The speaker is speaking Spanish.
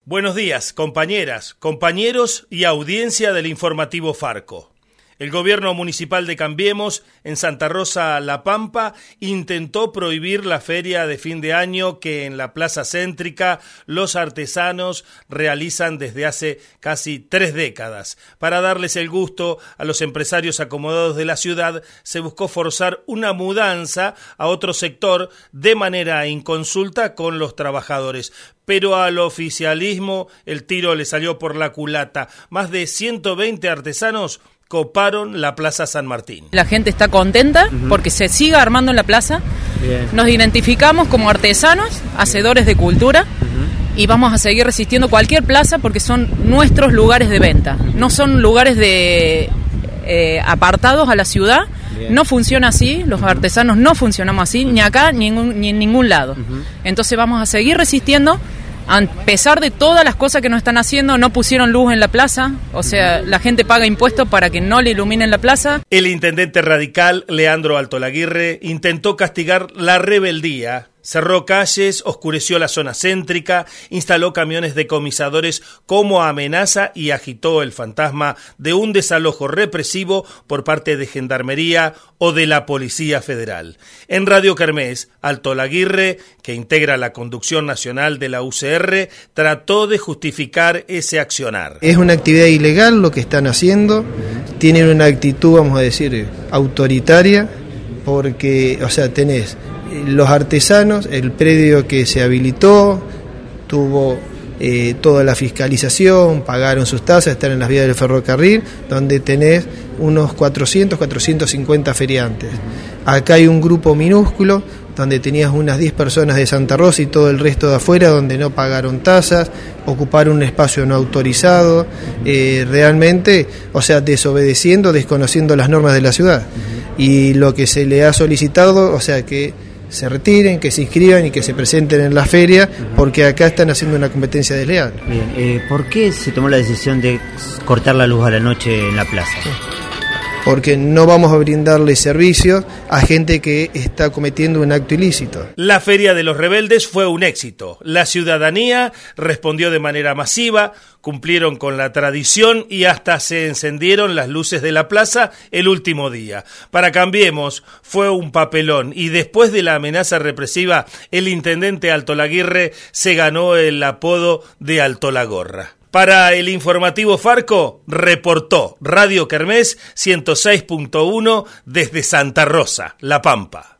Buenos días, compañeras, compañeros y audiencia del informativo Farco. El gobierno municipal de Cambiemos, en Santa Rosa, La Pampa, intentó prohibir la feria de fin de año que en la plaza céntrica los artesanos realizan desde hace casi 3 décadas. Para darles el gusto a los empresarios acomodados de la ciudad, se buscó forzar una mudanza a otro sector de manera inconsulta con los trabajadores. Pero al oficialismo el tiro le salió por la culata. Más de 120 artesanos coparon la Plaza San Martín. La gente está contenta porque se siga armando en la plaza. Bien. Nos identificamos como artesanos, hacedores de cultura, y vamos a seguir resistiendo cualquier plaza porque son nuestros lugares de venta. No son lugares de apartados a la ciudad. Bien. No funciona así, los artesanos no funcionamos así, ni acá ni en ningún lado. Entonces vamos a seguir resistiendo. A pesar de todas las cosas que nos están haciendo, no pusieron luz en la plaza, o sea, la gente paga impuestos para que no le iluminen la plaza. El intendente radical, Leandro Altolaguirre, intentó castigar la rebeldía. Cerró calles, oscureció la zona céntrica, instaló camiones decomisadores como amenaza y agitó el fantasma de un desalojo represivo por parte de Gendarmería o de la Policía Federal. En Radio Kermés, Altolaguirre, que integra la conducción nacional de la UCR, trató de justificar ese accionar. Es una actividad ilegal lo que están haciendo, tienen una actitud, vamos a decir, autoritaria, porque, o sea, tenés los artesanos, el predio que se habilitó, tuvo toda la fiscalización, pagaron sus tasas, están en las vías del ferrocarril, donde tenés unos 450 feriantes. Acá hay un grupo minúsculo, donde tenías unas 10 personas de Santa Rosa y todo el resto de afuera, donde no pagaron tasas, ocuparon un espacio no autorizado, realmente, o sea, desobedeciendo, desconociendo las normas de la ciudad. Y lo que se le ha solicitado, o sea, que se retiren, que se inscriban y que se presenten en la feria, porque acá están haciendo una competencia desleal. Bien, ¿por qué se tomó la decisión de cortar la luz a la noche en la plaza? Porque no vamos a brindarle servicios a gente que está cometiendo un acto ilícito. La Feria de los Rebeldes fue un éxito. La ciudadanía respondió de manera masiva, cumplieron con la tradición y hasta se encendieron las luces de la plaza el último día. Para Cambiemos fue un papelón y después de la amenaza represiva, el intendente Altolaguirre se ganó el apodo de Altolagorra. Para el informativo Farco, reportó Radio Kermés 106.1 desde Santa Rosa, La Pampa.